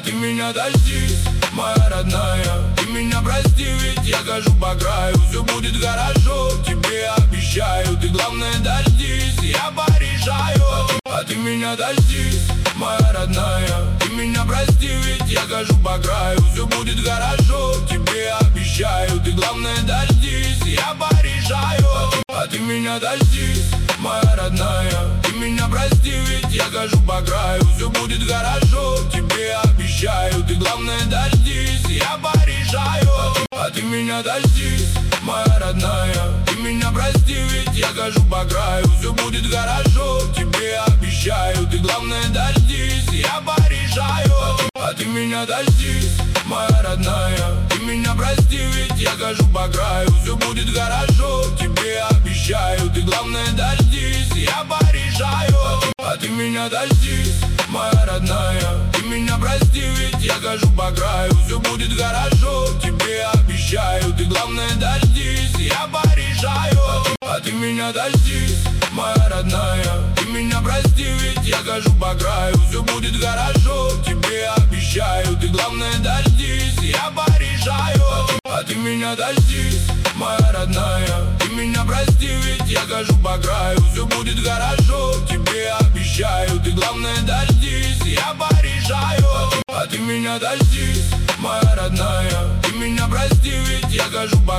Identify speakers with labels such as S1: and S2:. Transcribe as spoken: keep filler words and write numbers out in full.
S1: ты меня дождись, моя родная. Ты меня прости, ведь я хожу по краю. Все будет хорошо, тебе обещаю. Ты главное дождись, я порешаю. А ты меня дождись, моя родная. Ты меня прости, ведь я хожу по краю. Все будет хорошо, тебе обещаю. Ты главное дождись, я порешаю. А ты меня дождись, моя родная. Ты меня прости, ведь я хожу по краю. Все будет хорошо, тебе обещаю. Ты главное дождись, я порешаю. А ты меня дождись, моя родная. Ты меня прости, ведь я хожу по краю. Все будет хорошо, тебе обещаю. Ты главное дождись, я порешаю. А ты меня дождись, моя родная. Ты меня прости, ведь я хожу по краю. Все будет хорошо, тебе обещаю. Ты главное дождись, я порешаю. А ты меня дождись, моя родная. Ты меня прости, ведь я хожу по краю. Все будет хорошо, тебе обещаю. Ты главное дождись, я порешаю. А ты меня дождись, моя родная. Ты меня прости, ведь я хожу по краю. Все будет хорошо, тебе обещаю. Ты главное дождись, я порешаю. А ты меня дождись, моя родная. Ты меня прости, ведь я хожу по краю. Все будет хорошо, тебе обещаю. Ты главное дождись, я порешаю. А ты меня дождись, моя родная. Ты меня прости, ведь я хожу по